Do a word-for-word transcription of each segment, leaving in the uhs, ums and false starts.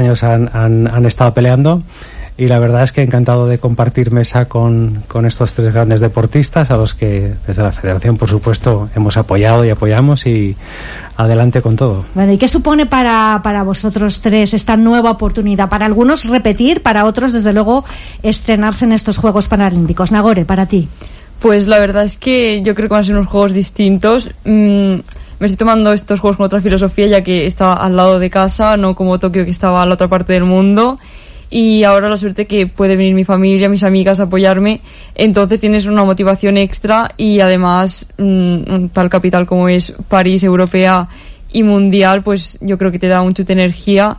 años han, han, han estado peleando. Y la verdad es que encantado de compartir mesa con, con estos tres grandes deportistas, a los que desde la Federación, por supuesto, hemos apoyado y apoyamos, y adelante con todo. Bueno, ¿y qué supone para, para vosotros tres esta nueva oportunidad? Para algunos repetir, para otros, desde luego, estrenarse en estos Juegos Paralímpicos. Nagore, para ti. Pues la verdad es que yo creo que van a ser unos juegos distintos. Mm, me estoy tomando estos juegos con otra filosofía, ya que está al lado de casa, no como Tokio, que estaba a la otra parte del mundo. Y ahora la suerte que puede venir mi familia, mis amigas a apoyarme, entonces tienes una motivación extra, y además mmm, tal capital como es París, europea y mundial, pues yo creo que te da un chute de energía,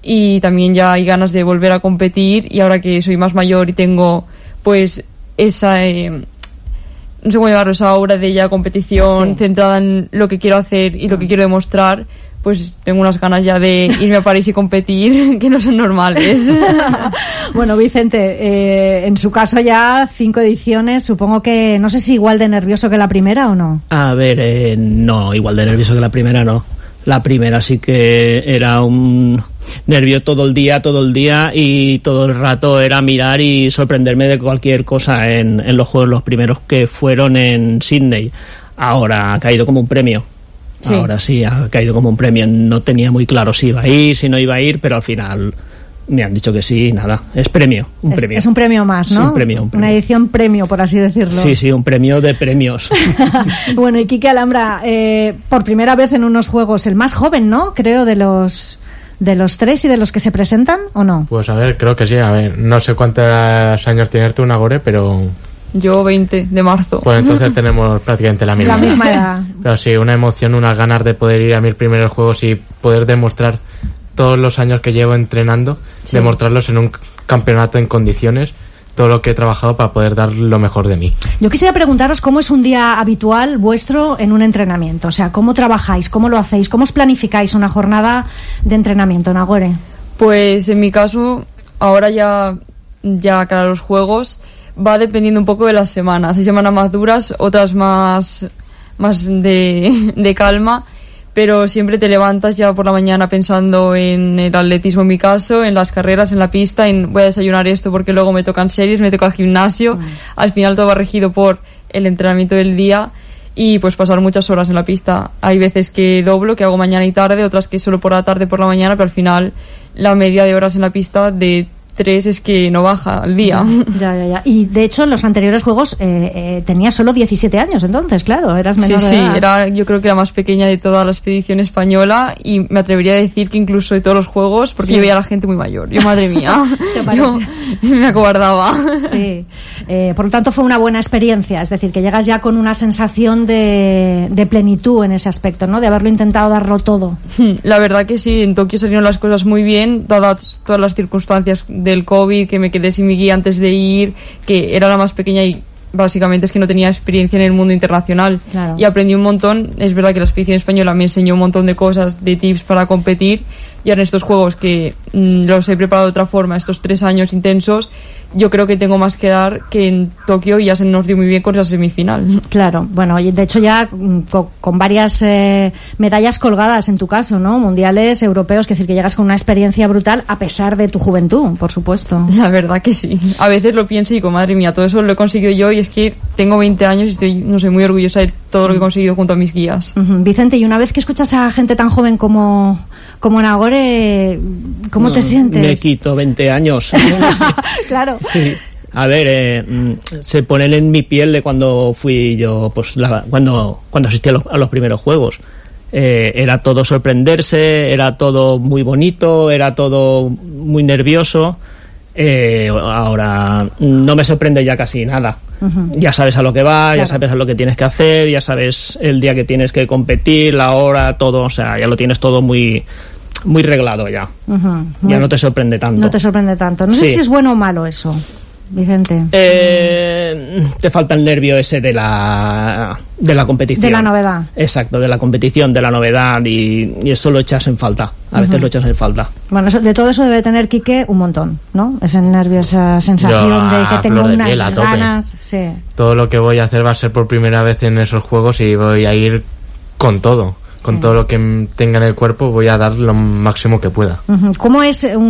y también ya hay ganas de volver a competir. Y ahora que soy más mayor y tengo pues esa eh, no sé cómo llamarlo, esa aura de ya competición, sí, centrada en lo que quiero hacer y lo que quiero demostrar, pues tengo unas ganas ya de irme a París y competir que no son normales. Bueno, Vicente, eh, en su caso ya cinco ediciones, supongo que no sé si igual de nervioso que la primera o no. A ver, eh, no, igual de nervioso que la primera no. La primera sí que era un nervio todo el día, todo el día, y todo el rato era mirar y sorprenderme de cualquier cosa en, en los juegos, los primeros que fueron en Sydney. Ahora ha caído como un premio. Sí. Ahora sí ha caído como un premio. No tenía muy claro si iba a ir, si no iba a ir, pero al final me han dicho que sí, nada, es premio, un es, premio. Es un premio más, ¿no? Sí, un premio, un premio. Una edición premio, por así decirlo. Sí, sí, un premio de premios. Bueno, y Quique Alhambra, eh, por primera vez en unos juegos, el más joven, ¿no? Creo, de los de los tres y de los que se presentan, ¿o no? Pues a ver, creo que sí. A ver, no sé cuántos años tienes tú, Nagore, pero... Yo veinte de marzo. Pues entonces tenemos prácticamente la misma. La misma edad. Pero sí, una emoción, unas ganas de poder ir a mis primeros juegos y poder demostrar todos los años que llevo entrenando, sí, demostrarlos en un campeonato en condiciones, todo lo que he trabajado para poder dar lo mejor de mí. Yo quisiera preguntaros cómo es un día habitual vuestro en un entrenamiento, o sea, cómo trabajáis, cómo lo hacéis, cómo os planificáis una jornada de entrenamiento, Nagore. Pues en mi caso, ahora ya, ya cara a los juegos, va dependiendo un poco de las semanas. Hay semanas más duras, otras más, más de, de calma, pero siempre te levantas ya por la mañana pensando en el atletismo en mi caso, en las carreras, en la pista, en voy a desayunar esto porque luego me tocan series, me toca el gimnasio. Mm. Al final todo va regido por el entrenamiento del día y pues pasar muchas horas en la pista. Hay veces que doblo, que hago mañana y tarde, otras que solo por la tarde, por la mañana, pero al final la media de horas en la pista de tres es que no baja al día. Ya, ya, ya. Y de hecho en los anteriores juegos eh, eh, tenías solo diecisiete años, entonces, claro, eras menor sí, de sí, edad. Sí, era, yo creo que la más pequeña de toda la expedición española, y me atrevería a decir que incluso de todos los juegos, porque sí, yo veía a la gente muy mayor. Yo, madre mía, yo me acobardaba. Sí, eh, por lo tanto fue una buena experiencia, es decir, que llegas ya con una sensación de, de plenitud en ese aspecto, ¿no? De haberlo intentado darlo todo. La verdad que sí, en Tokio salieron las cosas muy bien, dadas todas las circunstancias del COVID, que me quedé sin mi guía antes de ir, que era la más pequeña y básicamente es que no tenía experiencia en el mundo internacional. Claro. Y aprendí un montón. Es verdad que la expedición española me enseñó un montón de cosas, de tips para competir, y ahora en estos juegos que mmm, los he preparado de otra forma, estos tres años intensos, yo creo que tengo más que dar que en Tokio, y ya se nos dio muy bien con esa semifinal. Claro, bueno, de hecho ya con, con varias eh, medallas colgadas en tu caso, ¿no? Mundiales, europeos, que decir que llegas con una experiencia brutal a pesar de tu juventud, por supuesto. La verdad que sí. A veces lo pienso y digo, madre mía, todo eso lo he conseguido yo, y es que tengo veinte años y estoy, no sé, muy orgullosa de todo lo que he conseguido junto a mis guías. Uh-huh. Vicente, y una vez que escuchas a gente tan joven como, como Nagore, ¿cómo no, te sientes? Me quito veinte años. Claro. Sí. A ver, eh, se ponen en mi piel de cuando fui yo, pues la, cuando cuando asistí a los, a los primeros juegos. Eh, era todo sorprenderse, era todo muy bonito, era todo muy nervioso. Eh, ahora no me sorprende ya casi nada. Uh-huh. Ya sabes a lo que va, claro, ya sabes a lo que tienes que hacer, ya sabes el día que tienes que competir, la hora, todo, o sea, ya lo tienes todo muy muy reglado ya. Uh-huh. Ya no te sorprende tanto. No te sorprende tanto. No sí. sé si es bueno o malo eso, Vicente. Eh, te falta el nervio ese de la de la competición. De la novedad. Exacto, de la competición, de la novedad, y, y eso lo echas en falta. A veces uh-huh. lo echas en falta. Bueno, eso, de todo eso debe tener Quique un montón, ¿no? Ese nervio, esa sensación Yo, de que tengo de unas piel, ganas. Sí. Todo lo que voy a hacer va a ser por primera vez en esos juegos y voy a ir con todo. Con sí. todo lo que tenga en el cuerpo voy a dar lo máximo que pueda. Uh-huh. ¿Cómo es un